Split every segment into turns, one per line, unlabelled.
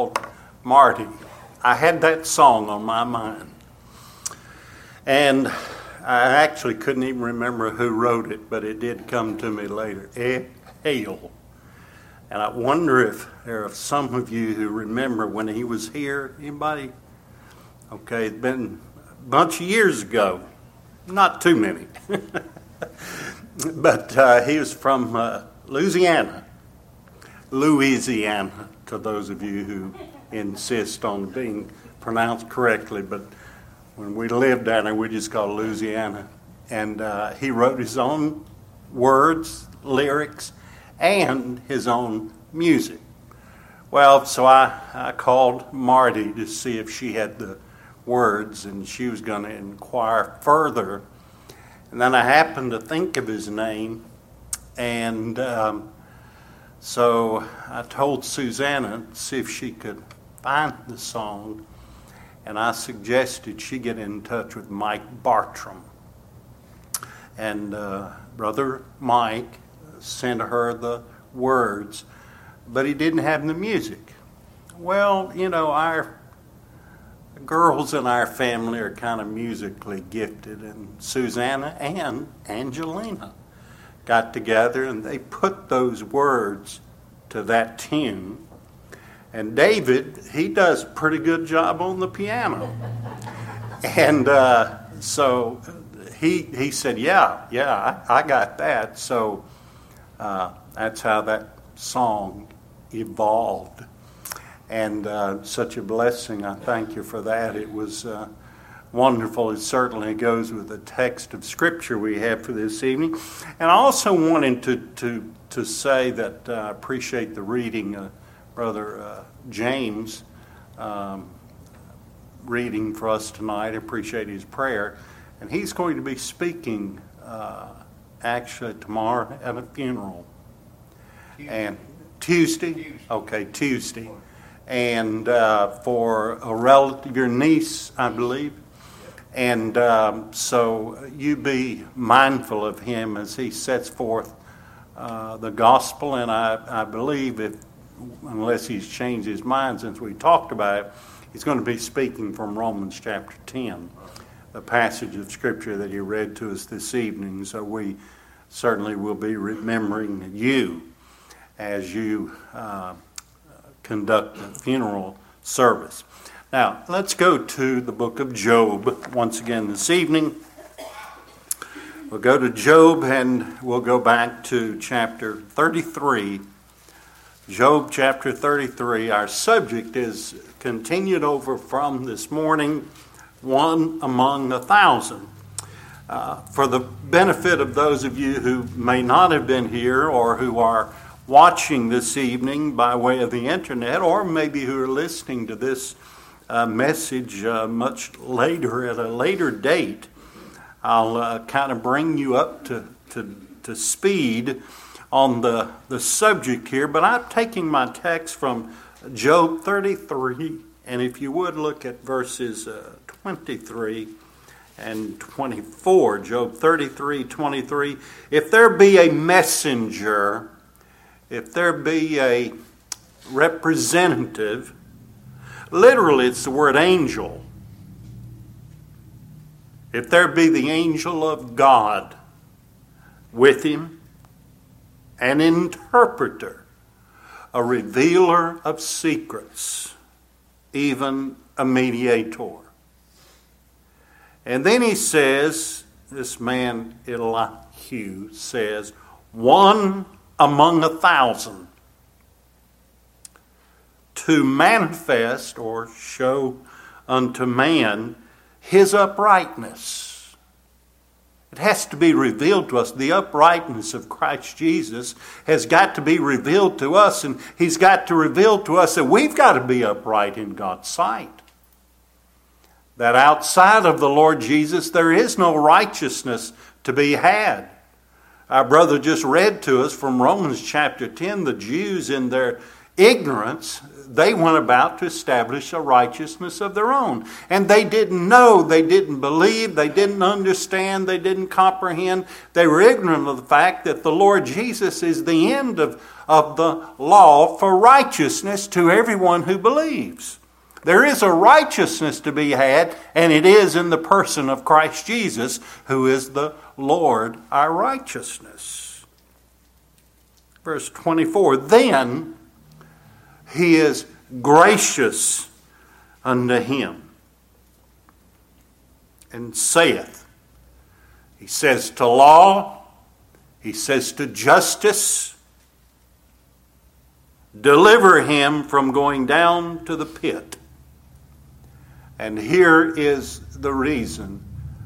called Marty. I had that song on my mind. And I actually couldn't even remember who wrote it, but it did come to me later. Hail. And I wonder if there are some of you who remember when he was here. Anybody? Okay, it's been a bunch of years ago. Not too many. But he was from Louisiana, to those of you who insist on being pronounced correctly. But when we lived down there, we just called Louisiana. And he wrote his own words, lyrics, and his own music. Well, so I called Marty to see if she had the words, and she was going to inquire further. And then I happened to think of his name, and so I told Susanna to see if she could find the song, and I suggested she get in touch with Mike Bartram. And Brother Mike sent her the words, but he didn't have the music. Well, you know, our girls in our family are kind of musically gifted, and Susanna and Angelina got together and they put those words to that tune. And David, he does a pretty good job on the piano. And so he said, yeah, I got that. So that's how that song evolved. And such a blessing. I thank you for that. It was wonderful. It certainly goes with the text of Scripture we have for this evening. And I also wanted to say that I appreciate the reading, Brother James reading for us tonight. I appreciate his prayer. And he's going to be speaking actually tomorrow at a funeral. And Tuesday? Okay, Tuesday. And for a relative, your niece, I believe. And so you be mindful of him as he sets forth the gospel. And I believe, unless he's changed his mind since we talked about it, he's going to be speaking from Romans chapter 10, the passage of Scripture that he read to us this evening. So we certainly will be remembering you as you conduct the funeral service. Now, let's go to the book of Job once again this evening. We'll go to Job and we'll go back to chapter 33. Job chapter 33. Our subject is continued over from this morning, one among 1,000. For the benefit of those of you who may not have been here or who are watching this evening by way of the internet, or maybe who are listening to this message much later at a later date, I'll kind of bring you up to speed on the subject here. But I'm taking my text from Job 33, and if you would look at verses 23 and 24. Job 33, 23. If there be a messenger, if there be a representative, literally it's the word angel. If there be the angel of God with him, an interpreter, a revealer of secrets, even a mediator. And then he says, this man Elihu says, one among 1,000, to manifest or show unto man his uprightness. It has to be revealed to us. The uprightness of Christ Jesus has got to be revealed to us, and he's got to reveal to us that we've got to be upright in God's sight. That outside of the Lord Jesus, there is no righteousness to be had. Our brother just read to us from Romans chapter 10, the Jews in their ignorance, they went about to establish a righteousness of their own. And they didn't know, they didn't believe, they didn't understand, they didn't comprehend. They were ignorant of the fact that the Lord Jesus is the end of the law for righteousness to everyone who believes. There is a righteousness to be had, and it is in the person of Christ Jesus, who is the Lord, our righteousness. Verse 24, then he is gracious unto him, and saith, he says to law, he says to justice, deliver him from going down to the pit. And here is the reason.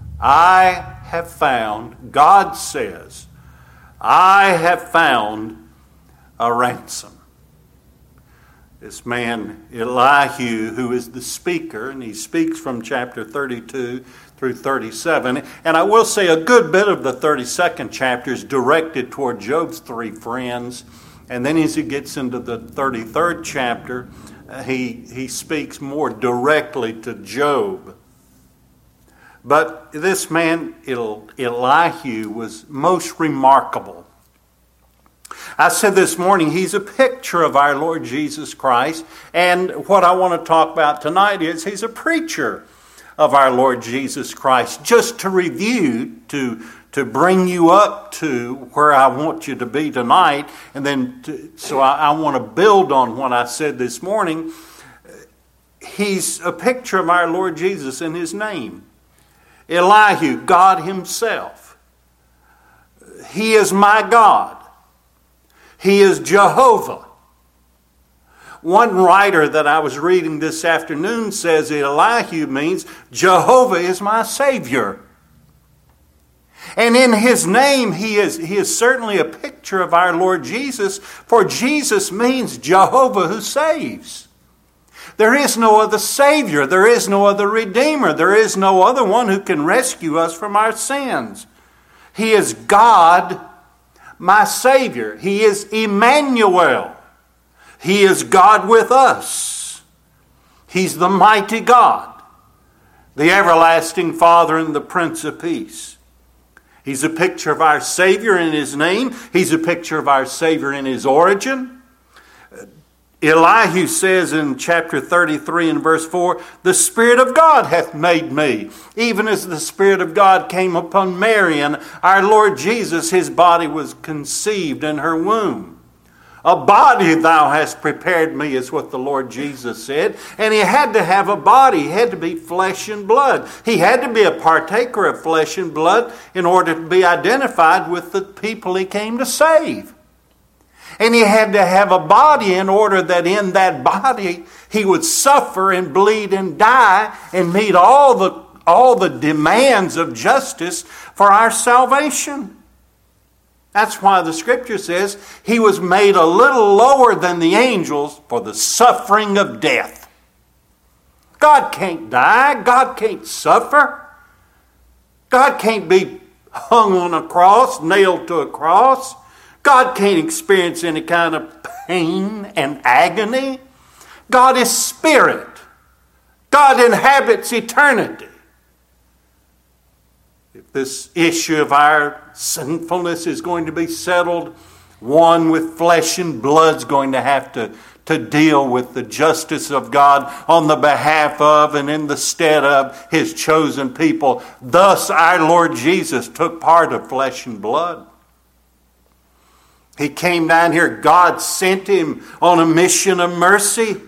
I have found, God says, I have found a ransom. This man, Elihu, who is the speaker, and he speaks from chapter 32 through 37. And I will say a good bit of the 32nd chapter is directed toward Job's three friends. And then as he gets into the 33rd chapter, he speaks more directly to Job. But this man, Elihu, was most remarkable. I said this morning, he's a picture of our Lord Jesus Christ. And what I want to talk about tonight is he's a preacher of our Lord Jesus Christ. Just to review, to bring you up to where I want you to be tonight. And then, I want to build on what I said this morning. He's a picture of our Lord Jesus in his name. Elihu, God himself. He is my God. He is Jehovah. One writer that I was reading this afternoon says Elihu means Jehovah is my Savior. And in his name, he is certainly a picture of our Lord Jesus, for Jesus means Jehovah who saves. There is no other Savior. There is no other Redeemer. There is no other one who can rescue us from our sins. He is God, my Savior. He is Emmanuel. He is God with us. He's the mighty God, the everlasting Father and the Prince of Peace. He's a picture of our Savior in his name. He's a picture of our Savior in his origin. Elihu says in chapter 33 and verse 4, the Spirit of God hath made me, even as the Spirit of God came upon Mary, and our Lord Jesus, his body was conceived in her womb. A body thou hast prepared me, is what the Lord Jesus said. And he had to have a body. He had to be flesh and blood. He had to be a partaker of flesh and blood in order to be identified with the people he came to save. And he had to have a body in order that in that body he would suffer and bleed and die and meet all the demands of justice for our salvation. That's why the Scripture says he was made a little lower than the angels for the suffering of death. God can't die. God can't suffer. God can't be hung on a cross, nailed to a cross. God can't experience any kind of pain and agony. God is spirit. God inhabits eternity. If this issue of our sinfulness is going to be settled, one with flesh and blood is going to have to deal with the justice of God on the behalf of and in the stead of his chosen people. Thus our Lord Jesus took part of flesh and blood. He came down here. God sent him on a mission of mercy.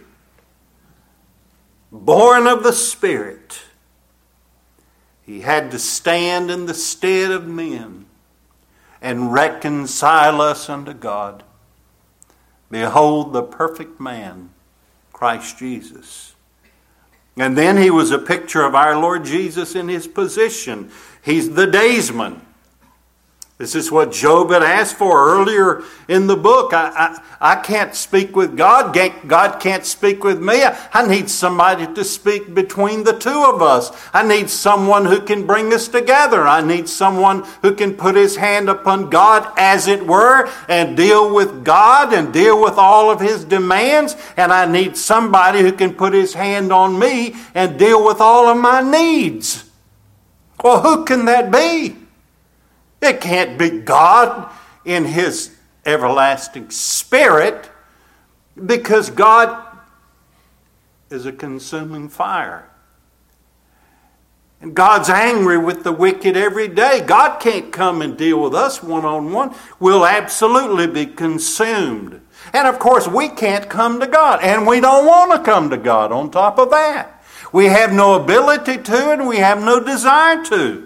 Born of the Spirit. He had to stand in the stead of men and reconcile us unto God. Behold the perfect man, Christ Jesus. And then he was a picture of our Lord Jesus in his position. He's the daysman. This is what Job had asked for earlier in the book. I can't speak with God. God can't speak with me. I need somebody to speak between the two of us. I need someone who can bring us together. I need someone who can put his hand upon God, as it were, and deal with God and deal with all of his demands. And I need somebody who can put his hand on me and deal with all of my needs. Well, who can that be? It can't be God in his everlasting spirit, because God is a consuming fire. And God's angry with the wicked every day. God can't come and deal with us one-on-one. We'll absolutely be consumed. And of course, we can't come to God, and we don't want to come to God on top of that. We have no ability to, and we have no desire to.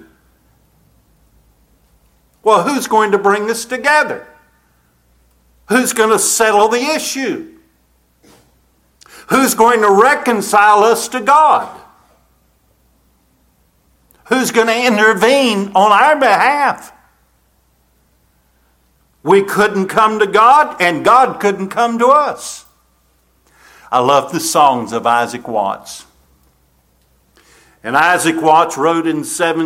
Well, who's going to bring us together? Who's going to settle the issue? Who's going to reconcile us to God? Who's going to intervene on our behalf? We couldn't come to God, and God couldn't come to us. I love the songs of Isaac Watts. And Isaac Watts wrote in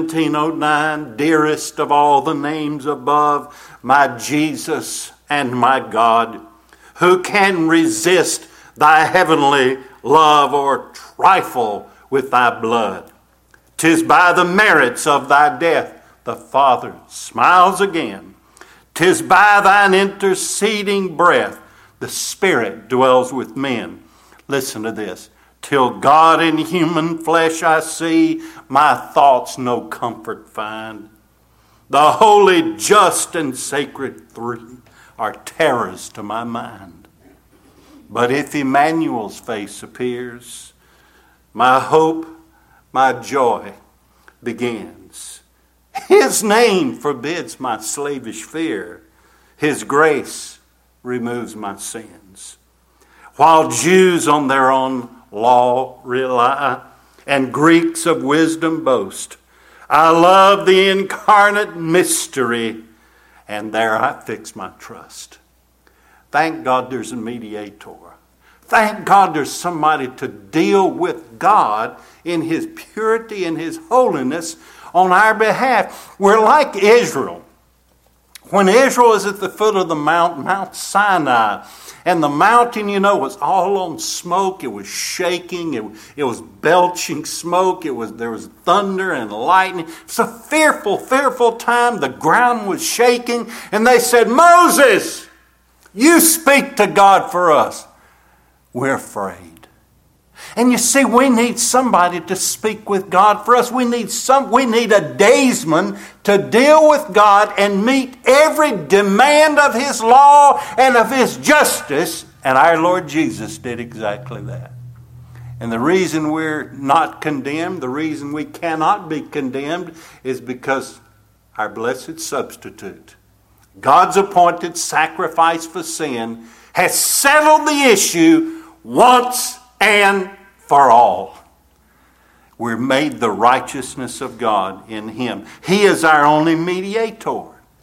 1709, "Dearest of all the names above, my Jesus and my God, who can resist thy heavenly love or trifle with thy blood? 'Tis by the merits of thy death the Father smiles again. 'Tis by thine interceding breath the Spirit dwells with men." Listen to this. "Till God in human flesh I see, my thoughts no comfort find. The holy, just, and sacred three are terrors to my mind. But if Emmanuel's face appears, my hope, my joy begins. His name forbids my slavish fear. His grace removes my sins. While Jews on their own law rely, and Greeks of wisdom boast, I love the incarnate mystery, and there I fix my trust." Thank God there's a mediator. Thank God there's somebody to deal with God in his purity and his holiness on our behalf. We're like Israel. When Israel was at the foot of the Mount Sinai, and the mountain, was all on smoke. It was shaking. It was belching smoke. There was thunder and lightning. It's a fearful, fearful time. The ground was shaking. And they said, "Moses, you speak to God for us." We're afraid. And you see, we need somebody to speak with God for us. We need a daysman to deal with God and meet every demand of his law and of his justice. And our Lord Jesus did exactly that. And the reason we're not condemned, the reason we cannot be condemned, is because our blessed substitute, God's appointed sacrifice for sin, has settled the issue once and for all. We're made the righteousness of God in him. He is our only mediator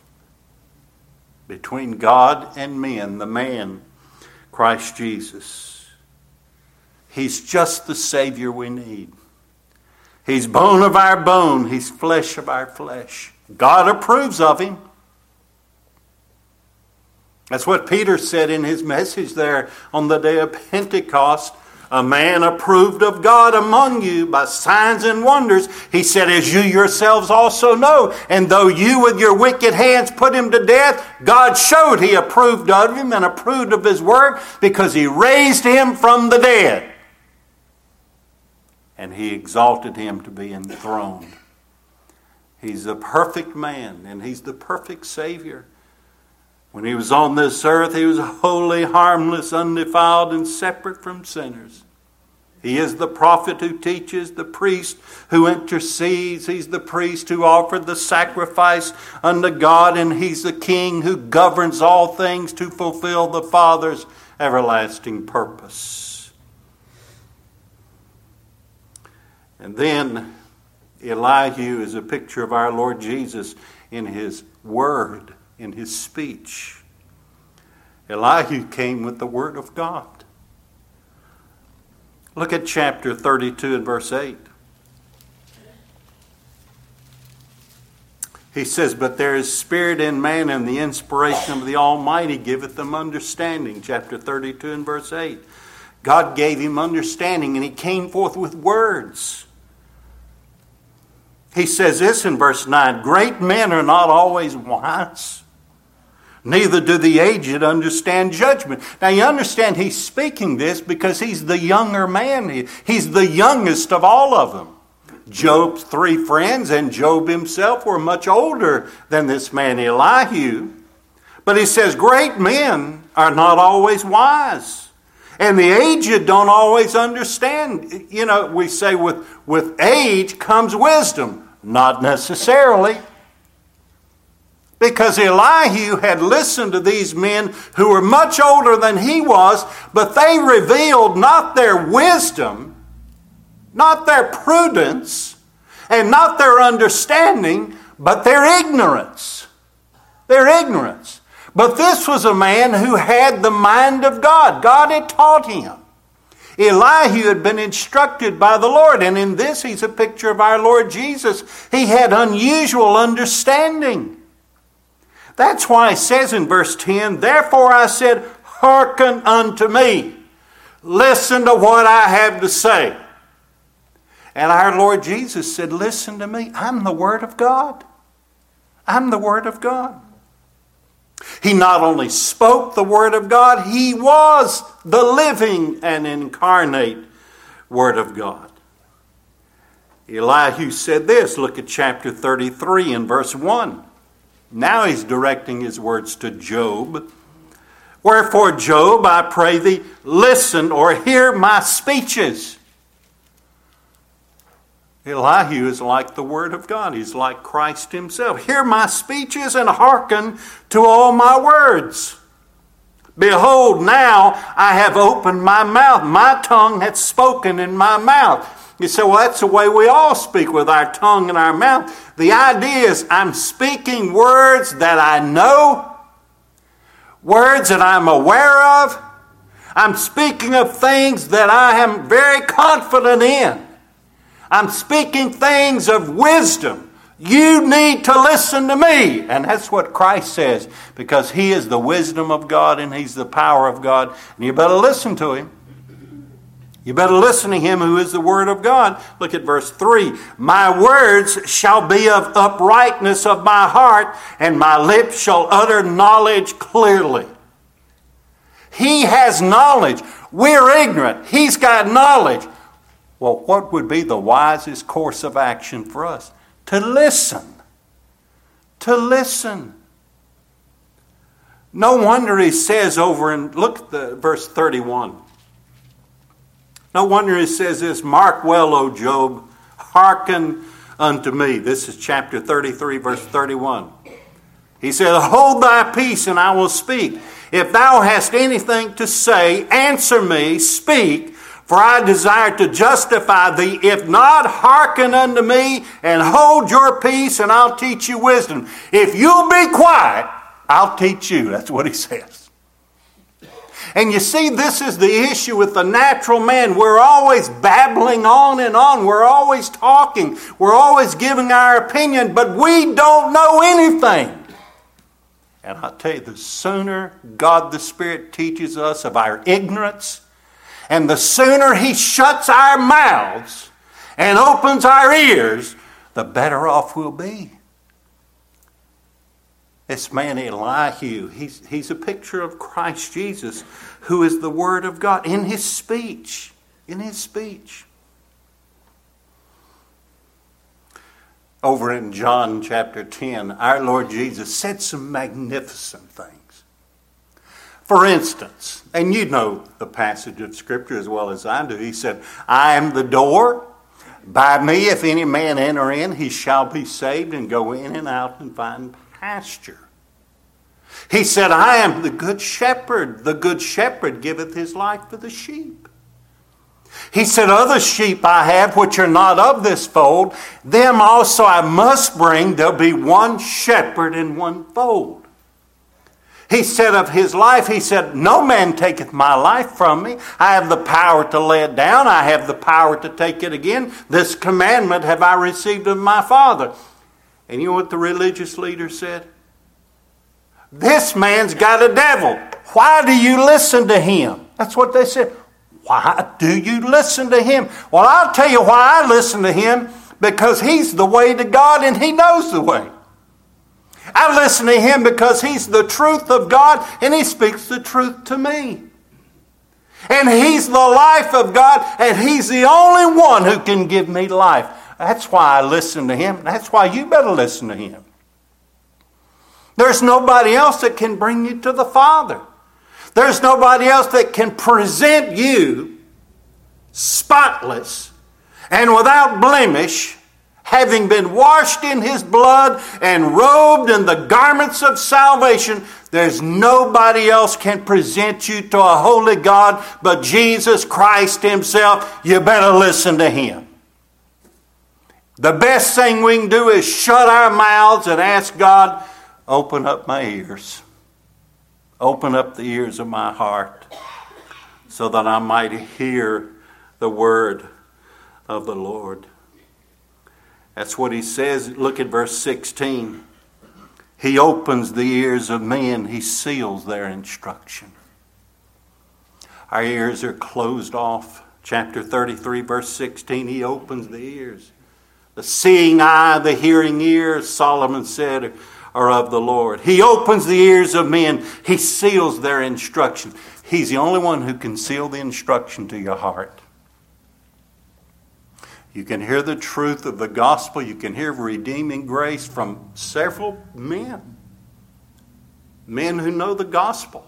between God and men, the man, Christ Jesus. He's just the Savior we need. He's bone of our bone. He's flesh of our flesh. God approves of him. That's what Peter said in his message there on the day of Pentecost. "A man approved of God among you by signs and wonders." He said, "as you yourselves also know. And though you with your wicked hands put him to death, God showed he approved of him and approved of his work, because he raised him from the dead. And he exalted him to be enthroned." He's the perfect man, and he's the perfect Savior. When he was on this earth, he was holy, harmless, undefiled, and separate from sinners. He is the prophet who teaches, the priest who intercedes. He's the priest who offered the sacrifice unto God, and he's the king who governs all things to fulfill the Father's everlasting purpose. And then Elihu is a picture of our Lord Jesus in his word, in his speech. Elihu came with the word of God. Look at chapter 32 and verse 8. He says, but there is spirit in man, and the inspiration of the Almighty giveth them understanding. Chapter 32 and verse 8. God gave him understanding, and he came forth with words. He says this in verse 9, great men are not always wise, neither do the aged understand judgment. Now you understand he's speaking this because he's the younger man. He's the youngest of all of them. Job's three friends and Job himself were much older than this man Elihu. But he says great men are not always wise. And the aged don't always understand. You know, we say with age comes wisdom. Not necessarily. Because Elihu had listened to these men who were much older than he was, but they revealed not their wisdom, not their prudence, and not their understanding, but their ignorance. Their ignorance. But this was a man who had the mind of God. God had taught him. Elihu had been instructed by the Lord, and in this he's a picture of our Lord Jesus. He had unusual understanding. That's why it says in verse 10, therefore I said, hearken unto me. Listen to what I have to say. And our Lord Jesus said, listen to me. I'm the Word of God. I'm the Word of God. He not only spoke the Word of God, he was the living and incarnate Word of God. Elihu said this. Look at chapter 33 and verse 1. Now he's directing his words to Job. Wherefore, Job, I pray thee, listen or hear my speeches. Elihu is like the Word of God. He's like Christ himself. Hear my speeches and hearken to all my words. Behold, now I have opened my mouth. My tongue hath spoken in my mouth. You say, well, that's the way we all speak, with our tongue in our mouth. The idea is I'm speaking words that I know, words that I'm aware of. I'm speaking of things that I am very confident in. I'm speaking things of wisdom. You need to listen to me. And that's what Christ says, because he is the wisdom of God and he's the power of God. And you better listen to him. You better listen to him who is the Word of God. Look at verse 3. My words shall be of uprightness of my heart, and my lips shall utter knowledge clearly. He has knowledge. We're ignorant. He's got knowledge. Well, what would be the wisest course of action for us? To listen. To listen. No wonder he says over in, look at the verse 31. No wonder he says this, mark well, O Job, hearken unto me. This is chapter 33, verse 31. He said, hold thy peace and I will speak. If thou hast anything to say, answer me, speak. For I desire to justify thee. If not, hearken unto me and hold your peace, and I'll teach you wisdom. If you'll be quiet, I'll teach you. That's what he says. And you see, this is the issue with the natural man. We're always babbling on and on. We're always talking. We're always giving our opinion, but we don't know anything. And I'll tell you, the sooner God the Spirit teaches us of our ignorance, and the sooner he shuts our mouths and opens our ears, the better off we'll be. This man Elihu, he's a picture of Christ Jesus, who is the Word of God in his speech. In his speech. Over in John chapter 10, our Lord Jesus said some magnificent things. For instance, and you know the passage of Scripture as well as I do, he said, I am the door. By me, if any man enter in, he shall be saved and go in and out and find pasture. He said, I am the good shepherd. The good shepherd giveth his life for the sheep. He said, other sheep I have which are not of this fold, them also I must bring. There'll be one shepherd and one fold. He said of his life, he said, no man taketh my life from me. I have the power to lay it down. I have the power to take it again. This commandment have I received of my Father. And you know what the religious leader said? This man's got a devil. Why do you listen to him? That's what they said. Why do you listen to him? Well, I'll tell you why I listen to him. Because he's the way to God and he knows the way. I listen to him because he's the truth of God and he speaks the truth to me. And he's the life of God and he's the only one who can give me life. That's why I listen to him. That's why you better listen to him. There's nobody else that can bring you to the Father. There's nobody else that can present you spotless and without blemish, having been washed in his blood and robed in the garments of salvation. There's nobody else can present you to a holy God but Jesus Christ himself. You better listen to him. The best thing we can do is shut our mouths and ask God, open up my ears. Open up the ears of my heart so that I might hear the word of the Lord. That's what he says. Look at verse 16. He opens the ears of men. He seals their instruction. Our ears are closed off. Chapter 33, verse 16, he opens the ears. The seeing eye, the hearing ear, Solomon said, are of the Lord. He opens the ears of men. He seals their instruction. He's the only one who can seal the instruction to your heart. You can hear the truth of the gospel. You can hear redeeming grace from several men. Men who know the gospel.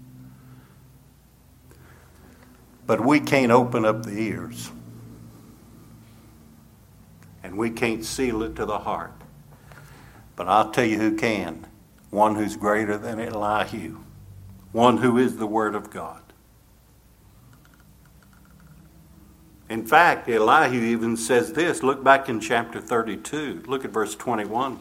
But we can't open up the ears. And we can't seal it to the heart. But I'll tell you who can. One who's greater than Elihu. One who is the Word of God. In fact, Elihu even says this. Look back in chapter 32. Look at verse 21.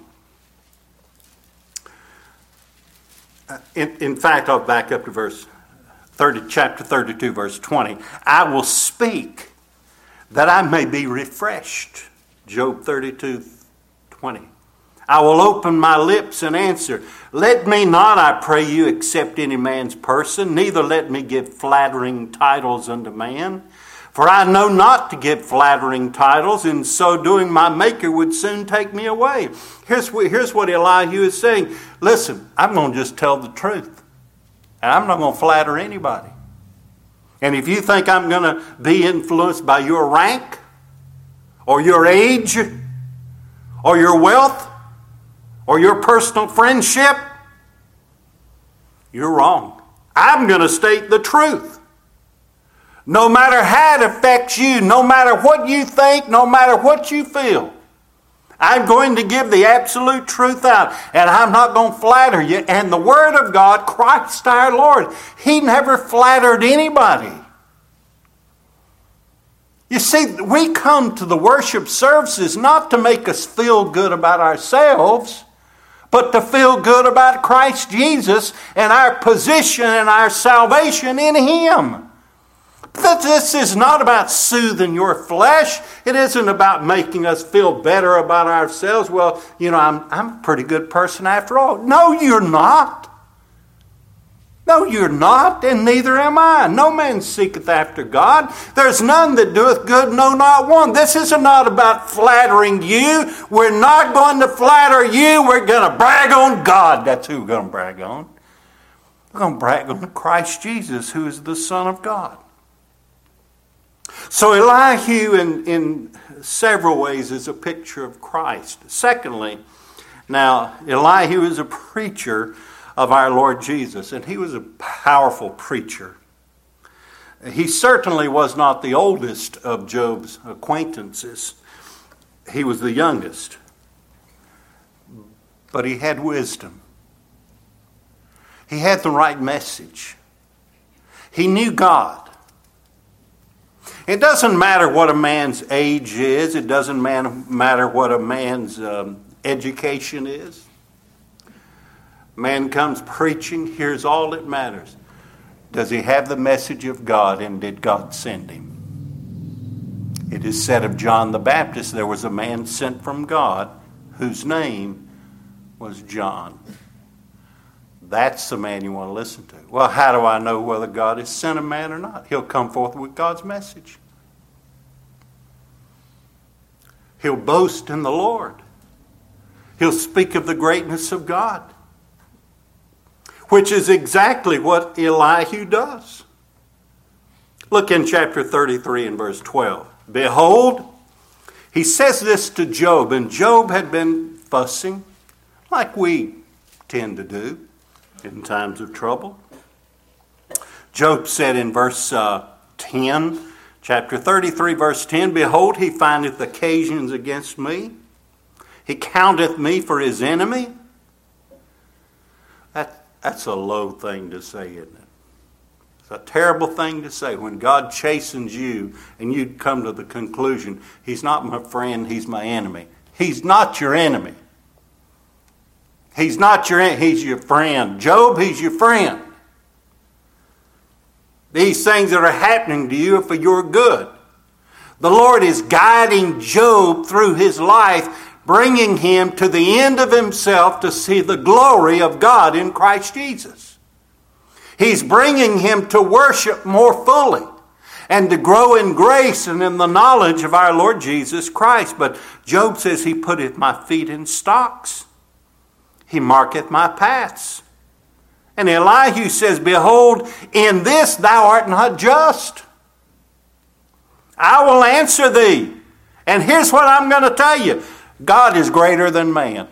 In fact, I'll back up to verse 30, chapter 32, verse 20. I will speak that I may be refreshed. Job 32, 20. I will open my lips and answer. Let me not, I pray you, accept any man's person, neither let me give flattering titles unto man. For I know not to give flattering titles, in so doing my Maker would soon take me away. Here's what Elihu is saying. Listen, I'm going to just tell the truth. And I'm not going to flatter anybody. And if you think I'm going to be influenced by your rank, or your age, or your wealth, or your personal friendship, you're wrong. I'm going to state the truth. No matter how it affects you, no matter what you think, no matter what you feel, I'm going to give the absolute truth out. And I'm not going to flatter you. And the Word of God, Christ our Lord, He never flattered anybody. You see, we come to the worship services not to make us feel good about ourselves, but to feel good about Christ Jesus and our position and our salvation in Him. This is not about soothing your flesh. It isn't about making us feel better about ourselves. Well, you know, I'm a pretty good person after all. No, you're not. No, you're not, and neither am I. No man seeketh after God. There's none that doeth good, no, not one. This is not about flattering you. We're not going to flatter you. We're going to brag on God. That's who we're going to brag on. We're going to brag on Christ Jesus, who is the Son of God. So Elihu, in several ways, is a picture of Christ. Secondly, now, Elihu is a preacher of our Lord Jesus, and he was a powerful preacher. He certainly was not the oldest of Job's acquaintances. He was the youngest. But he had wisdom. He had the right message. He knew God. It doesn't matter what a man's age is. It doesn't matter what a man's education is. Man comes preaching. Here's all that matters. Does he have the message of God, and did God send him? It is said of John the Baptist, there was a man sent from God whose name was John. That's the man you want to listen to. Well, how do I know whether God has sent a man or not? He'll come forth with God's message. He'll boast in the Lord. He'll speak of the greatness of God, which is exactly what Elihu does. Look in chapter 33 and verse 12. Behold, he says this to Job, and Job had been fussing like we tend to do in times of trouble. Job said in verse 10, chapter 33, verse 10, Behold, he findeth occasions against me. He counteth me for his enemy. That's a low thing to say, isn't it? It's a terrible thing to say when God chastens you and you come to the conclusion, he's not my friend, he's my enemy. He's not your enemy. He's your friend. Job, he's your friend. These things that are happening to you are for your good. The Lord is guiding Job through his life, bringing him to the end of himself to see the glory of God in Christ Jesus. He's bringing him to worship more fully and to grow in grace and in the knowledge of our Lord Jesus Christ. But Job says, he putteth my feet in stocks. He marketh my paths. And Elihu says, Behold, in this thou art not just. I will answer thee. And here's what I'm going to tell you. God is greater than man.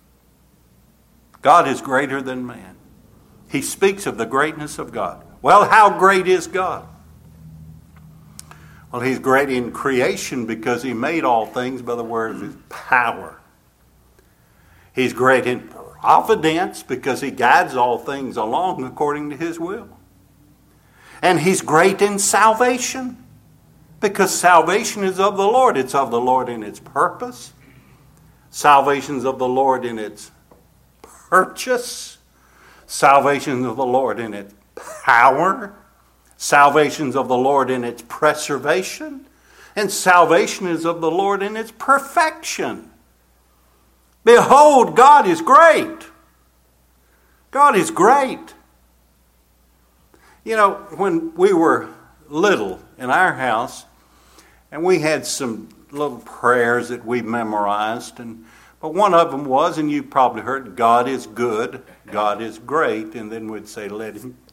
God is greater than man. He speaks of the greatness of God. Well, how great is God? Well, he's great in creation because he made all things by the word of his power. He's great in providence because he guides all things along according to his will. And he's great in salvation because salvation is of the Lord. It's of the Lord in its purpose. Salvation is of the Lord in its purchase. Salvation is of the Lord in its power. Salvation is of the Lord in its preservation. And salvation is of the Lord in its perfection. Behold, God is great. God is great. You know, when we were little in our house, and we had some little prayers that we memorized, but one of them was, and you probably heard, God is good, God is great, and then we'd say, let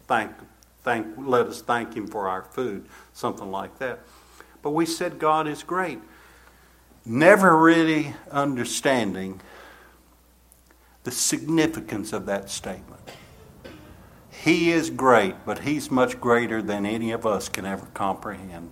us thank him for our food, something like that. But we said God is great, never really understanding the significance of that statement. He is great, but he's much greater than any of us can ever comprehend.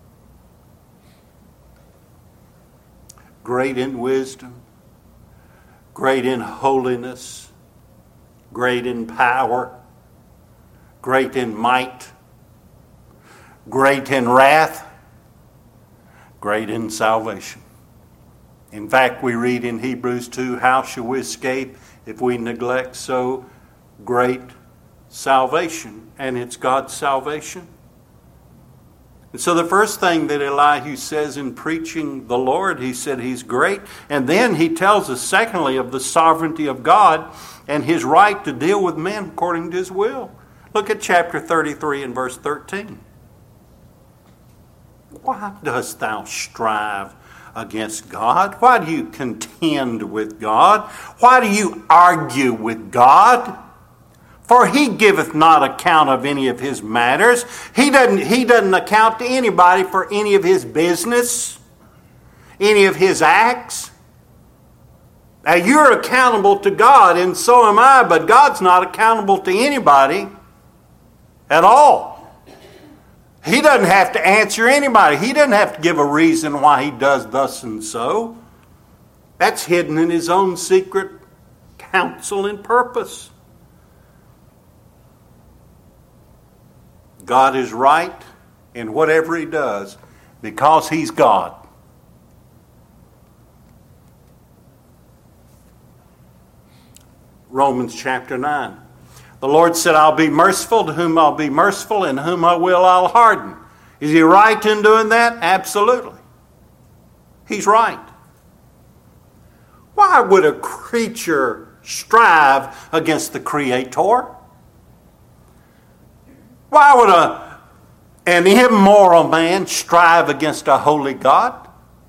Great in wisdom, great in holiness, great in power, great in might, great in wrath, great in salvation. In fact, we read in Hebrews 2, how shall we escape if we neglect so great salvation? And it's God's salvation. And so the first thing that Elihu says in preaching the Lord, he said he's great. And then he tells us, secondly, of the sovereignty of God and his right to deal with men according to his will. Look at chapter 33 and verse 13. Why dost thou strive against God? Why do you contend with God? Why do you argue with God? For he giveth not account of any of his matters. He doesn't account to anybody for any of his business, any of his acts. Now you're accountable to God, and so am I, but God's not accountable to anybody at all. He doesn't have to answer anybody. He doesn't have to give a reason why he does thus and so. That's hidden in his own secret counsel and purpose. God is right. in whatever he does because he's God. Romans chapter 9. The Lord said, I'll be merciful to whom I'll be merciful, and whom I will I'll harden. Is he right in doing that? Absolutely. He's right. Why would a creature strive against the Creator? Why would an immoral man strive against a holy God?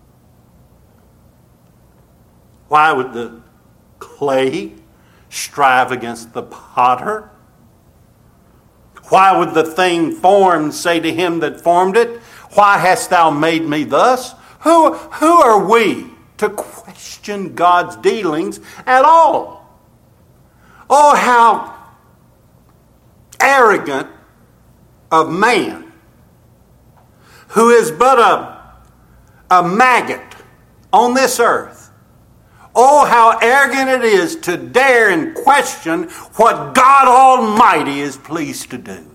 Why would the clay strive against the potter? Why would the thing formed say to him that formed it, why hast thou made me thus? Who are we to question God's dealings at all? Oh, how arrogant of man, who is but a maggot on this earth. Oh, how arrogant it is to dare and question what God Almighty is pleased to do.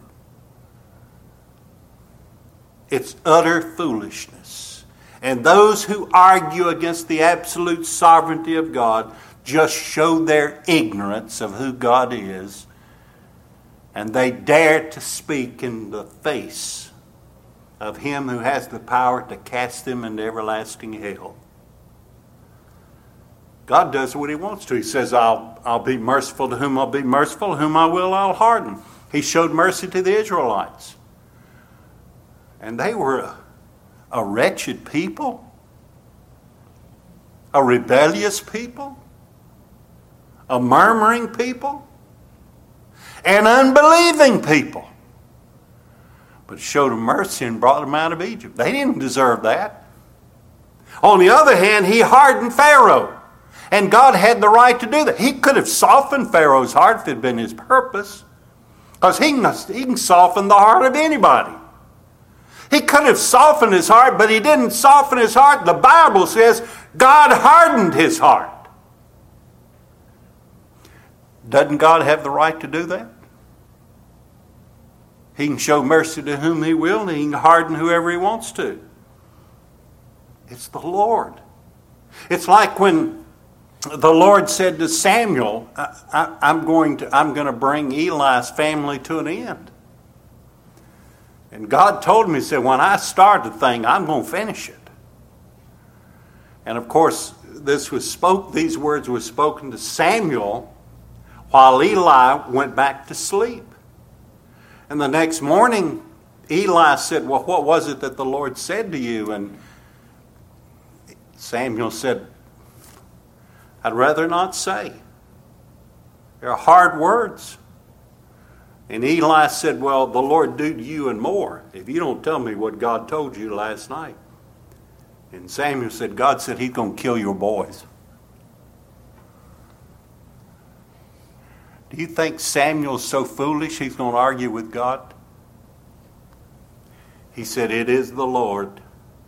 It's utter foolishness. And those who argue against the absolute sovereignty of God just show their ignorance of who God is. And they dare to speak in the face of him who has the power to cast them into everlasting hell. God does what he wants to. He says, I'll be merciful to whom I'll be merciful, whom I will I'll harden. He showed mercy to the Israelites. And they were a wretched people, a rebellious people, a murmuring people, an unbelieving people. But showed them mercy and brought them out of Egypt. They didn't deserve that. On the other hand, he hardened Pharaoh. And God had the right to do that. He could have softened Pharaoh's heart if it had been his purpose. Because he can soften the heart of anybody. He could have softened his heart, but he didn't soften his heart. The Bible says God hardened his heart. Doesn't God have the right to do that? He can show mercy to whom he will, and he can harden whoever he wants to. It's the Lord. It's like when the Lord said to Samuel, I'm going to bring Eli's family to an end. And God told him, he said, when I start the thing, I'm going to finish it. And of course, these words were spoken to Samuel while Eli went back to sleep. And the next morning, Eli said, well, what was it that the Lord said to you? And Samuel said, I'd rather not say. They're hard words. And Eli said, well, the Lord do to you and more if you don't tell me what God told you last night. And Samuel said, God said he's going to kill your boys. Do you think Samuel's so foolish he's going to argue with God? He said, it is the Lord.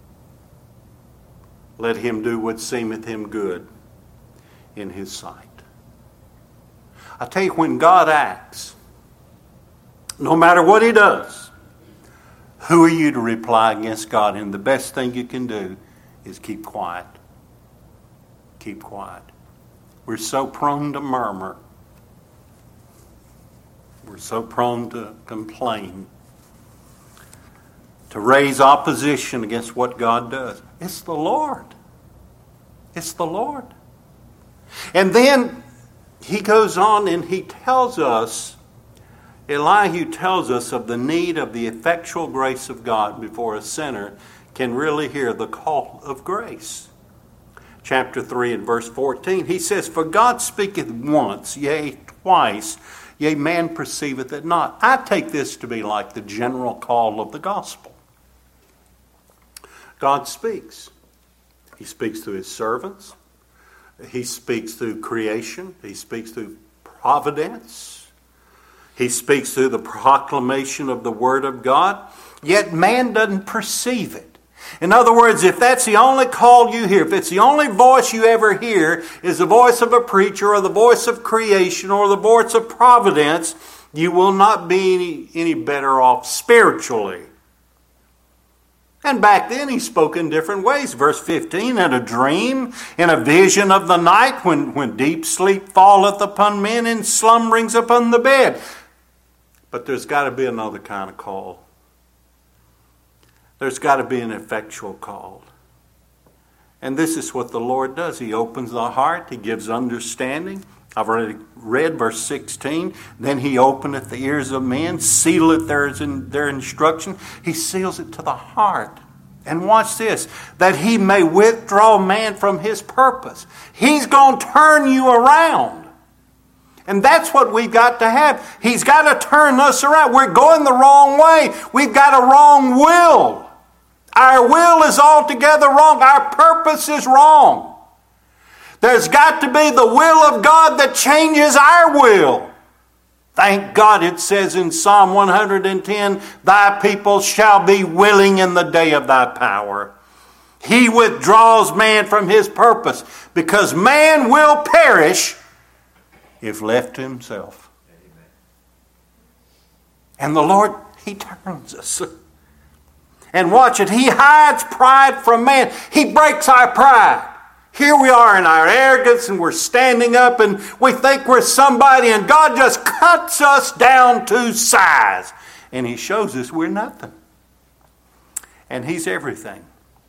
Let him do what seemeth him good in his sight. I tell you, when God acts, no matter what he does, who are you to reply against God? And the best thing you can do is keep quiet. Keep quiet. We're so prone to murmur. We're so prone to complain, to raise opposition against what God does. It's the Lord. It's the Lord. And then he goes on and he tells us, Elihu tells us of the need of the effectual grace of God before a sinner can really hear the call of grace. Chapter 3 and verse 14, he says, for God speaketh once, yea, twice, yea, man perceiveth it not. I take this to be like the general call of the gospel. God speaks. He speaks through his servants. He speaks through creation. He speaks through providence. He speaks through the proclamation of the Word of God. Yet man doesn't perceive it. In other words, if that's the only call you hear, if it's the only voice you ever hear is the voice of a preacher or the voice of creation or the voice of providence, you will not be any better off spiritually And back then he spoke in different ways. Verse 15, in a dream, in a vision of the night, when deep sleep falleth upon men and slumberings upon the bed. But there's got to be another kind of call. There's got to be an effectual call. And this is what the Lord does. He opens the heart. He gives understanding. I've already read verse 16. Then he openeth the ears of men, sealeth their instruction. He seals it to the heart. And watch this. That he may withdraw man from his purpose. He's going to turn you around. And that's what we've got to have. He's got to turn us around. We're going the wrong way. We've got a wrong will. Our will is altogether wrong. Our purpose is wrong. There's got to be the will of God that changes our will. Thank God it says in Psalm 110, thy people shall be willing in the day of thy power. He withdraws man from his purpose because man will perish if left to himself. And the Lord, he turns us. And watch it. He hides pride from man. He breaks our pride. Here we are in our arrogance and we're standing up and we think we're somebody and God just cuts us down to size. And he shows us we're nothing. And he's everything.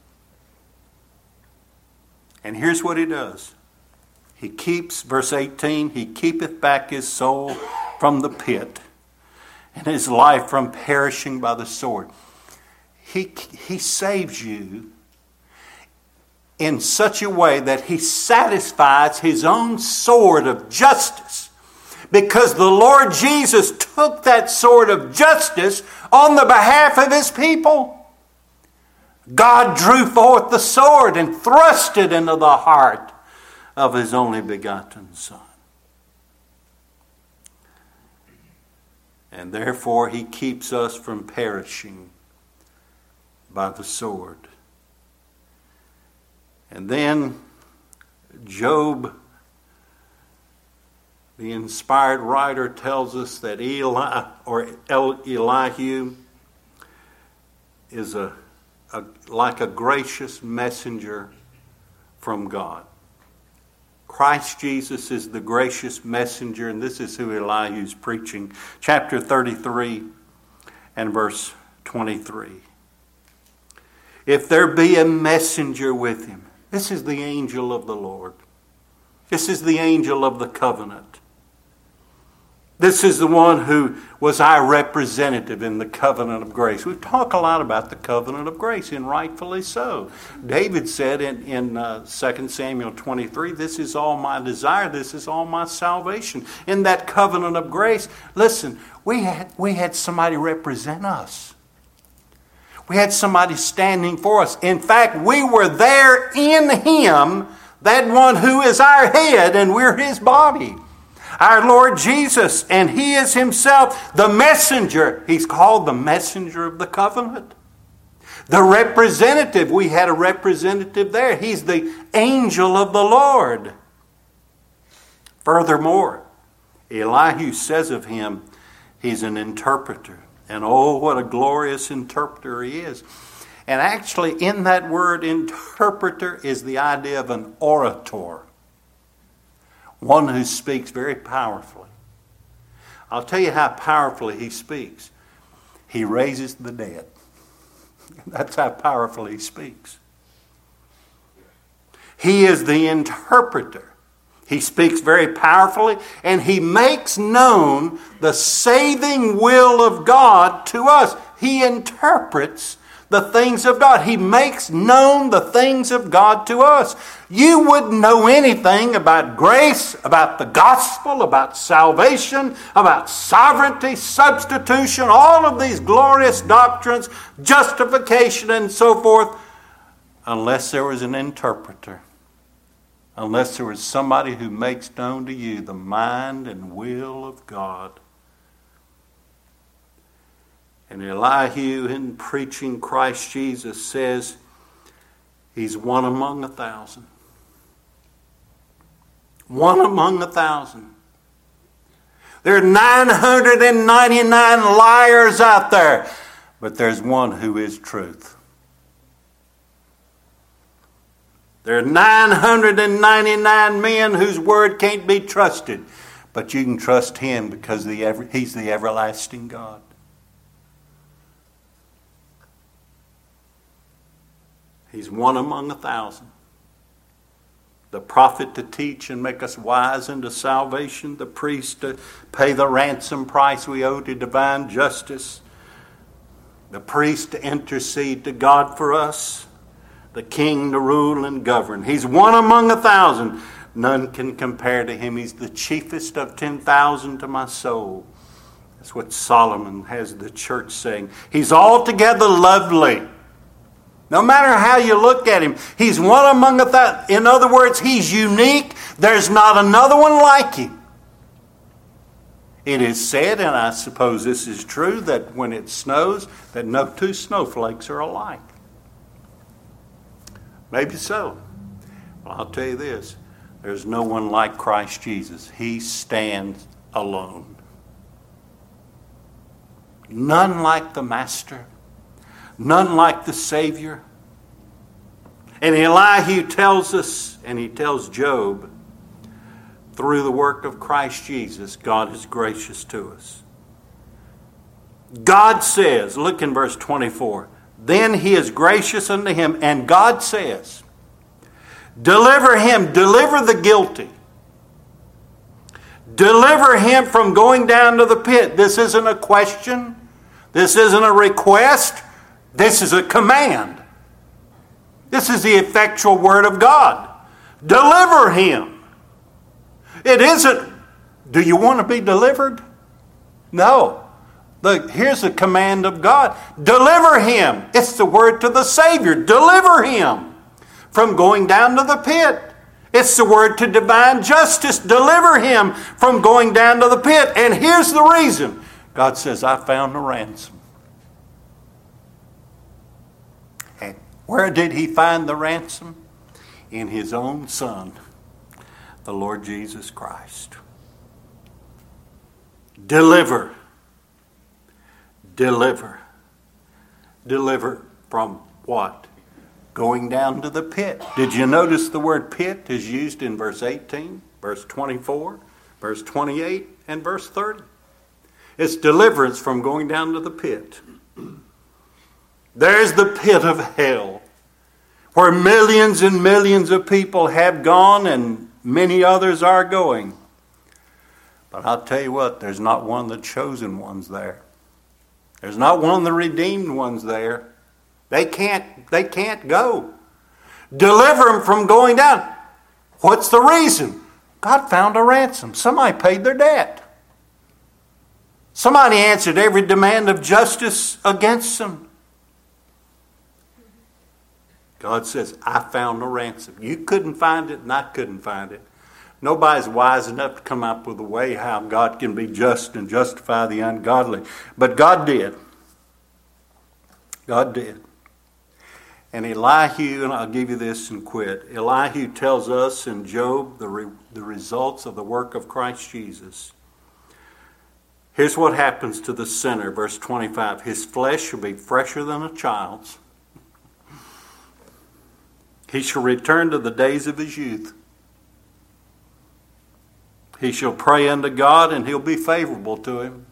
And here's what he does. He keeps, verse 18, he keepeth back his soul from the pit and his life from perishing by the sword. He saves you in such a way that he satisfies his own sword of justice. Because the Lord Jesus took that sword of justice on the behalf of his people. God drew forth the sword and thrust it into the heart of his only begotten Son. And therefore he keeps us from perishing by the sword. And then Job, the inspired writer, tells us that Elihu is like a gracious messenger from God. Christ Jesus is the gracious messenger, and this is who Elihu's preaching. Chapter 33 and verse 23. If there be a messenger with him, this is the angel of the Lord. This is the angel of the covenant. This is the one who was our representative in the covenant of grace. We talk a lot about the covenant of grace, and rightfully so. David said in 2 Samuel 23, this is all my desire, this is all my salvation. In that covenant of grace, listen, we had somebody represent us. We had somebody standing for us. In fact, we were there in him, that one who is our head, and we're his body. Our Lord Jesus, and he is himself the messenger. He's called the messenger of the covenant. The representative, we had a representative there. He's the angel of the Lord. Furthermore, Elihu says of him, he's an interpreter. And oh, what a glorious interpreter he is. And actually, in that word interpreter is the idea of an orator. One who speaks very powerfully. I'll tell you how powerfully he speaks. He raises the dead. That's how powerfully he speaks. He is the interpreter. He speaks very powerfully, and he makes known the saving will of God to us. He interprets the things of God. He makes known the things of God to us. You wouldn't know anything about grace, about the gospel, about salvation, about sovereignty, substitution, all of these glorious doctrines, justification, and so forth, unless there was an interpreter. Unless there was somebody who makes known to you the mind and will of God. And Elihu, in preaching Christ Jesus, says he's one among 1,000. One among 1,000. There are 999 liars out there, but there's one who is truth. There are 999 men whose word can't be trusted. But you can trust him because he's the everlasting God. He's one among 1,000. The prophet to teach and make us wise unto salvation. The priest to pay the ransom price we owe to divine justice. The priest to intercede to God for us. The king to rule and govern. He's one among 1,000. None can compare to him. He's the chiefest of 10,000 to my soul. That's what Solomon has the church saying. He's altogether lovely. No matter how you look at him, he's one among 1,000. In other words, he's unique. There's not another one like him. It is said, and I suppose this is true, that when it snows, that no two snowflakes are alike. Maybe so. Well, I'll tell you this. There's no one like Christ Jesus. He stands alone. None like the Master. None like the Savior. And Elihu tells us, and he tells Job, through the work of Christ Jesus, God is gracious to us. God says, look in verse 24, then he is gracious unto him, and God says, deliver him, deliver the guilty. Deliver him from going down to the pit. This isn't a question. This isn't a request. This is a command. This is the effectual word of God. Deliver him. It isn't, do you want to be delivered? No. Look, here's the command of God. Deliver him. It's the word to the Savior. Deliver him from going down to the pit. It's the word to divine justice. Deliver him from going down to the pit. And here's the reason. God says, I found a ransom. And where did he find the ransom? In his own Son, the Lord Jesus Christ. Deliver. Deliver. Deliver from what? Going down to the pit. Did you notice the word pit is used in verse 18, verse 24, verse 28, and verse 30? It's deliverance from going down to the pit. There's the pit of hell, where millions and millions of people have gone and many others are going. But I'll tell you what, there's not one of the chosen ones there. There's not one of the redeemed ones there. They can't go. Deliver them from going down. What's the reason? God found a ransom. Somebody paid their debt. Somebody answered every demand of justice against them. God says, I found a ransom. You couldn't find it and I couldn't find it. Nobody's wise enough to come up with a way how God can be just and justify the ungodly. But God did. God did. And Elihu, and I'll give you this and quit. Elihu tells us in Job the results of the work of Christ Jesus. Here's what happens to the sinner, verse 25. His flesh shall be fresher than a child's. He shall return to the days of his youth. He shall pray unto God, and he'll be favorable to him.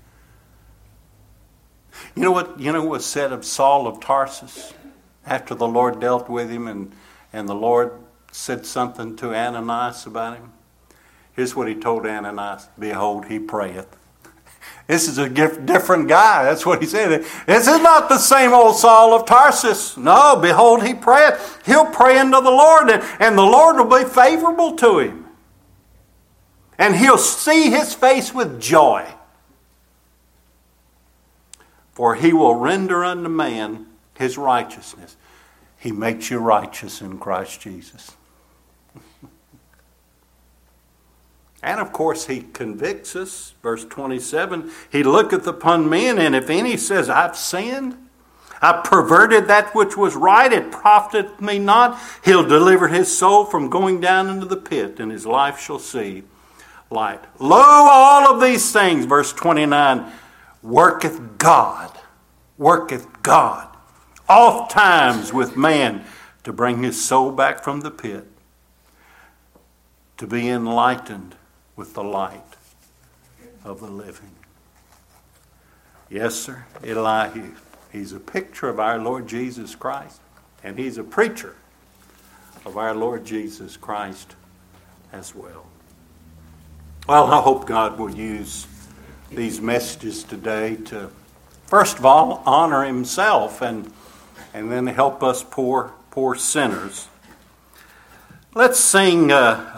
You know what was said of Saul of Tarsus after the Lord dealt with him and the Lord said something to Ananias about him? Here's what he told Ananias. Behold, he prayeth. This is a different guy. That's what he said. This is not the same old Saul of Tarsus. No, behold, he prayeth. He'll pray unto the Lord, and the Lord will be favorable to him. And he'll see his face with joy. For he will render unto man his righteousness. He makes you righteous in Christ Jesus. And of course he convicts us. Verse 27, he looketh upon men, and if any says, I've sinned, I perverted that which was right, it profiteth me not, he'll deliver his soul from going down into the pit, and his life shall see light. Lo, all of these things, verse 29, worketh God, oft times with man to to bring his soul back from the pit, to be enlightened with the light of the living. Yes, sir, Elihu. He's a picture of our Lord Jesus Christ, and he's a preacher of our Lord Jesus Christ as well. Well, I hope God will use these messages today to, first of all, honor himself and then help us poor sinners. Let's sing